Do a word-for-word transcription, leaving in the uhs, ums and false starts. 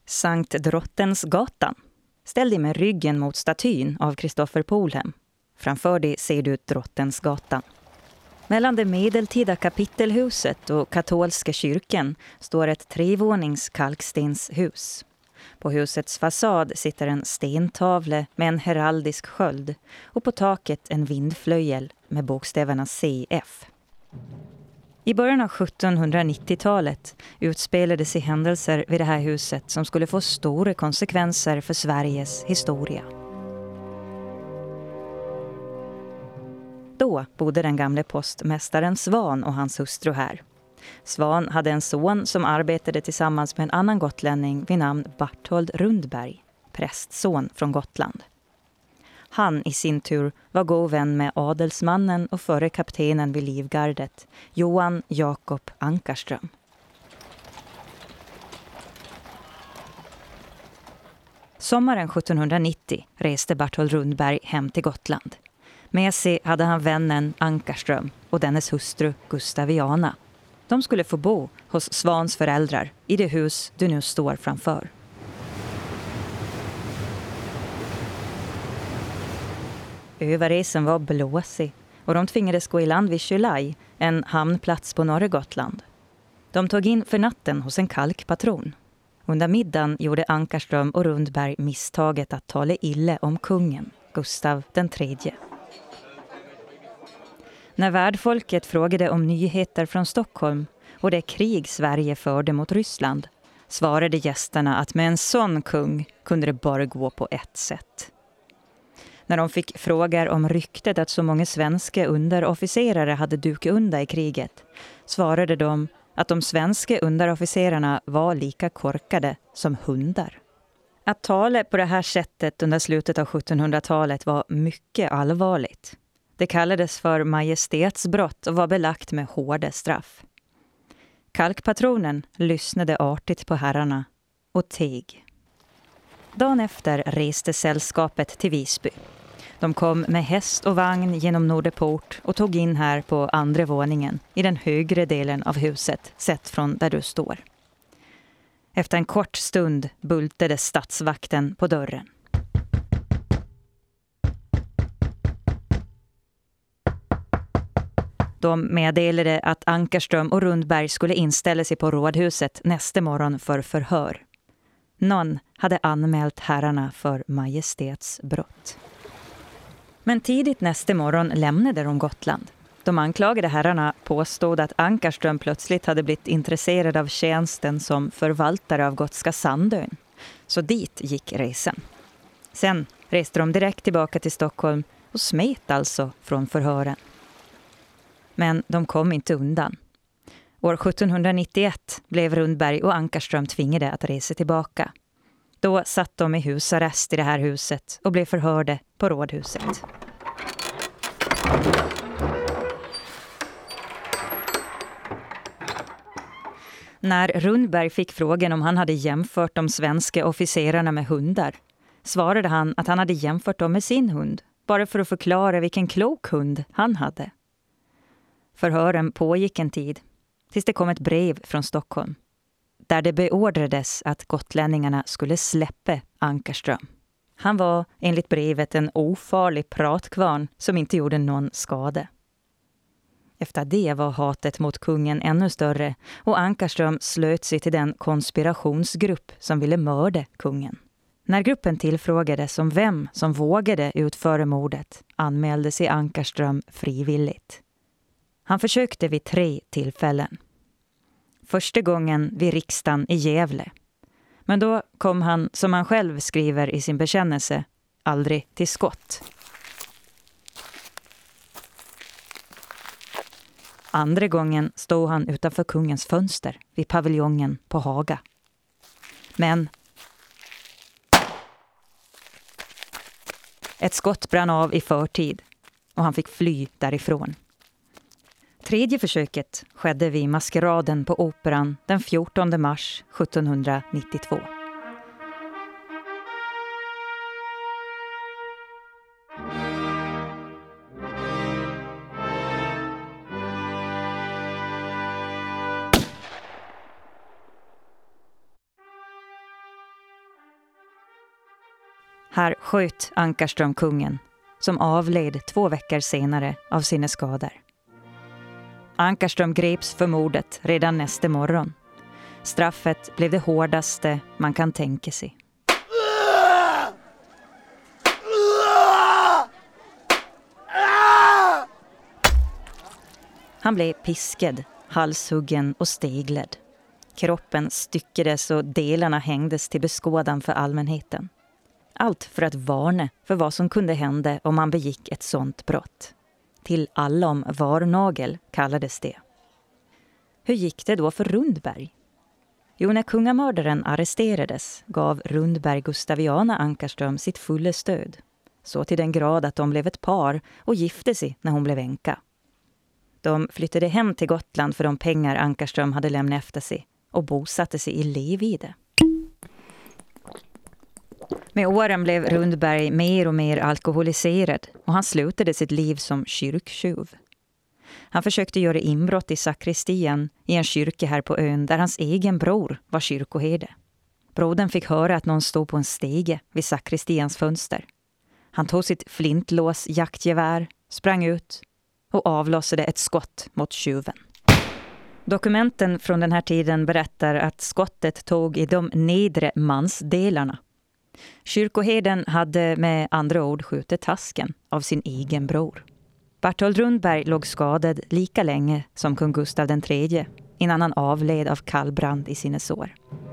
Sankt Drottensgatan. Ställ dig med ryggen mot statyn av Christopher Polhem. Framför dig ser du Drottensgatan. Mellan det medeltida kapitelhuset och katolska kyrkan står ett trevånings kalkstenshus. På husets fasad sitter en stentavle med en heraldisk sköld och på taket en vindflöjel med bokstäverna C F. I början av sjuttonhundranittiotalet utspelade sig händelser vid det här huset som skulle få stora konsekvenser för Sveriges historia. Då bodde den gamle postmästaren Svan och hans hustru här. Svan hade en son som arbetade tillsammans med en annan gotlänning vid namn Barthold Rundberg, prästson från Gotland. Han i sin tur var god vän med adelsmannen och förre kaptenen vid livgardet, Johan Jakob Ankarström. Sommaren sjuttonhundranittio reste Barthold Rundberg hem till Gotland. Med sig hade han vännen Ankarström och dennes hustru Gustaviana. De skulle få bo hos Svans föräldrar i det hus du nu står framför. Överresan var blåsig och de tvingades gå i land vid Kylaj, en hamnplats på norra Gotland. De tog in för natten hos en kalkpatron. Under middagen gjorde Ankarström och Rundberg misstaget att tala illa om kungen, Gustav den tredje. När värdfolket frågade om nyheter från Stockholm och det krig Sverige förde mot Ryssland svarade gästerna att med en sån kung kunde det bara gå på ett sätt. När de fick frågor om ryktet att så många svenska underofficerare hade dukat under i kriget svarade de att de svenska underofficerarna var lika korkade som hundar. Att tala på det här sättet under slutet av sjuttonhundratalet var mycket allvarligt. Det kallades för majestätsbrott och var belagt med hårda straff. Kalkpatronen lyssnade artigt på herrarna och teg. Dagen efter reste sällskapet till Visby. De kom med häst och vagn genom Nordeport och tog in här på andra våningen i den högre delen av huset sett från där du står. Efter en kort stund bultade stadsvakten på dörren. De meddelade att Ankarström och Rundberg skulle inställa sig på rådhuset nästa morgon för förhör. Någon hade anmält herrarna för majestätsbrott. Men tidigt nästa morgon lämnade de Gotland. De anklagade herrarna påstod att Ankarström plötsligt hade blivit intresserad av tjänsten som förvaltare av Gotska Sandön. Så dit gick resan. Sen reste de direkt tillbaka till Stockholm och smet alltså från förhören. Men de kom inte undan. År sjuttonhundranittioett blev Rundberg och Ankarström tvingade att resa tillbaka. Då satt de i husarrest i det här huset och blev förhörde på rådhuset. När Rundberg fick frågan om han hade jämfört de svenska officerarna med hundar svarade han att han hade jämfört dem med sin hund, bara för att förklara vilken klok hund han hade. Förhören pågick en tid, tills det kom ett brev från Stockholm, där det beordrades att gotlänningarna skulle släppa Ankarström. Han var enligt brevet en ofarlig pratkvarn som inte gjorde någon skada. Efter det var hatet mot kungen ännu större och Ankarström slöt sig till den konspirationsgrupp som ville mörda kungen. När gruppen tillfrågades om vem som vågade utföra mordet anmälde sig Ankarström frivilligt. Han försökte vid tre tillfällen. Första gången vid riksdagen i Gävle. Men då kom han, som han själv skriver i sin bekännelse, aldrig till skott. Andra gången stod han utanför kungens fönster vid paviljongen på Haga. Men ett skott brann av i förtid och han fick fly därifrån. Tredje försöket skedde vid maskeraden på Operan den fjortonde mars sjuttonhundranittiotvå. Här sköt Ankarström kungen, som avled två veckor senare av sina skador. Ankarström greps för mordet redan nästa morgon. Straffet blev det hårdaste man kan tänka sig. Han blev piskad, halshuggen och steglad. Kroppen styckades och delarna hängdes till beskådan för allmänheten. Allt för att varna för vad som kunde hända om man begick ett sånt brott. Till allom varnagel kallades det. Hur gick det då för Rundberg? Jo, när kungamördaren arresterades gav Rundberg Gustaviana Ankarström sitt fulla stöd. Så till den grad att de blev ett par och gifte sig när hon blev änka. De flyttade hem till Gotland för de pengar Ankarström hade lämnat efter sig och bosatte sig i Levide. Med åren blev Rundberg mer och mer alkoholiserad och han slutade sitt liv som kyrktjuv. Han försökte göra inbrott i sakristian i en kyrka här på ön där hans egen bror var kyrkoherde. Brodern fick höra att någon stod på en stege vid sakristians fönster. Han tog sitt flintlås jaktgevär, sprang ut och avlossade ett skott mot tjuven. Dokumenten från den här tiden berättar att skottet tog i de nedre mansdelarna. Kyrkoherden hade med andra ord skjutit tasken av sin egen bror. Bertold Rundberg låg skadad lika länge som kung Gustav den tredje innan han avled av kallbrand i sina sår.